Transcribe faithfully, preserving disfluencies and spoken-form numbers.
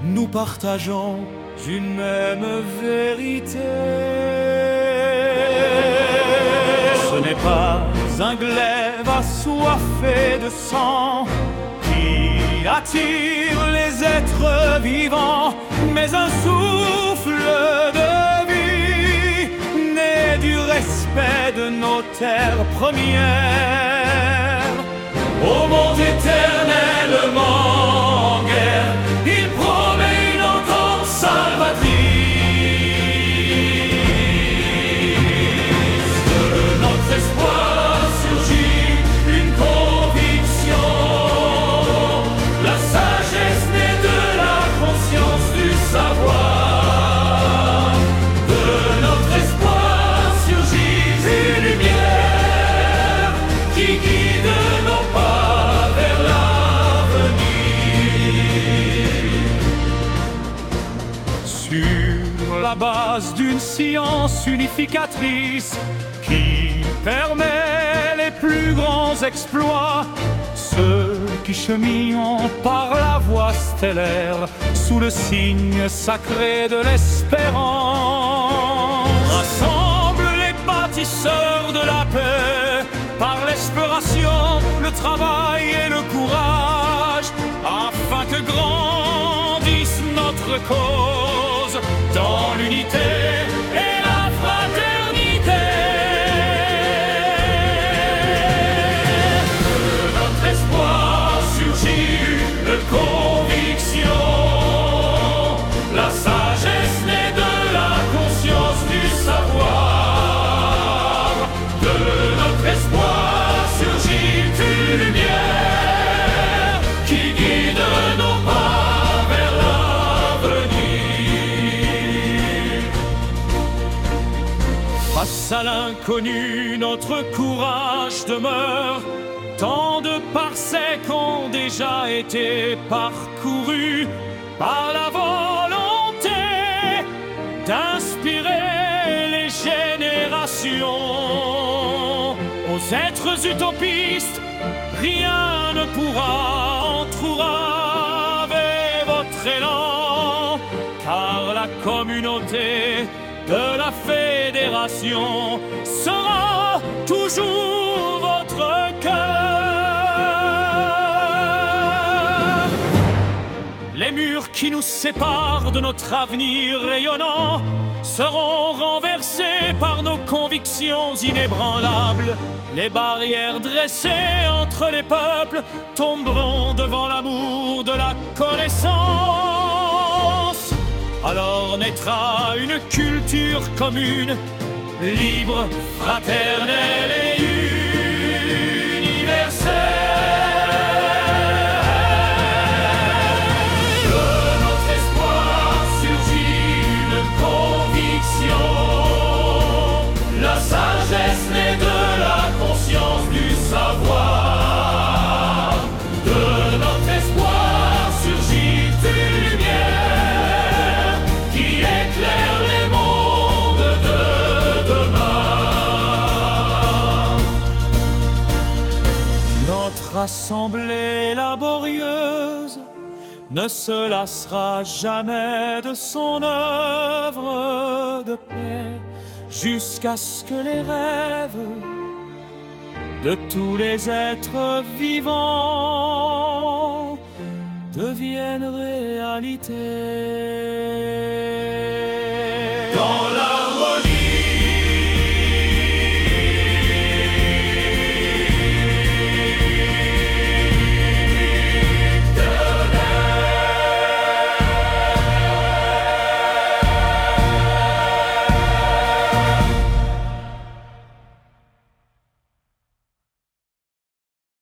nous partageons une même vérité. Ce n'est pas un glaive assoiffé de sang qui attire les êtres vivants, mais un souffle de vie né du respect de nos terres premières. Au monde éternellement en guerre, il promet une entente salvatrice. De notre espoir surgit une conviction, la sagesse née de la conscience du savoir. De notre espoir surgit une lumière qui guide nos pas vers l'avenir. Sur la base d'une science unificatrice qui permet les plus grands exploits, ceux qui cheminent par la voie stellaire sous le signe sacré de l'espérance, rassemble les bâtisseurs de la paix par l'exploration, le travail et le courage, afin que grandisse notre cause dans l'unité et la fraternité. De notre espoir surgit une conviction, la sagesse née de la conscience du savoir. De notre espoir surgit une lumière qui guide nos pas vers l'avenir. Face à l'inconnu, notre courage demeure. Tant de parsecs ont déjà été parcourus par la volonté d'inspirer les générations. Aux êtres utopistes, rien ne pourra entraver votre élan, car la communauté de la fédération sera toujours votre cœur. Les murs qui nous séparent de notre avenir rayonnant seront renversés par nos convictions inébranlables. Les barrières dressées entre les peuples tomberont devant l'amour de la connaissance. Alors naîtra une culture commune, libre, fraternelle et universelle. De notre espoir surgit une conviction, la sagesse née de la conscience du savoir. De notre espoir surgit une lumière qui éclaire les mondes de demain. Notre assemblée laborieuse ne se lassera jamais de son œuvre de paix, jusqu'à ce que les rêves de tous les êtres vivants deviennent réalité.